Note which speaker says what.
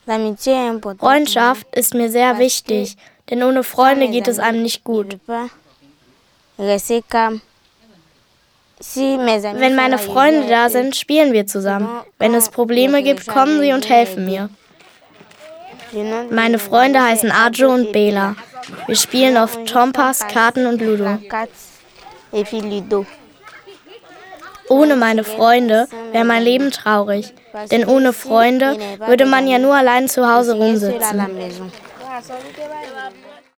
Speaker 1: Freundschaft ist mir sehr wichtig, denn ohne Freunde geht es einem nicht gut. Wenn meine Freunde da sind, spielen wir zusammen. Wenn es Probleme gibt, kommen sie und helfen mir. Meine Freunde heißen Ajo und Bela. Wir spielen oft Tompas, Karten und Ludo. Ohne meine Freunde wäre mein Leben traurig, denn ohne Freunde würde man ja nur allein zu Hause rumsitzen.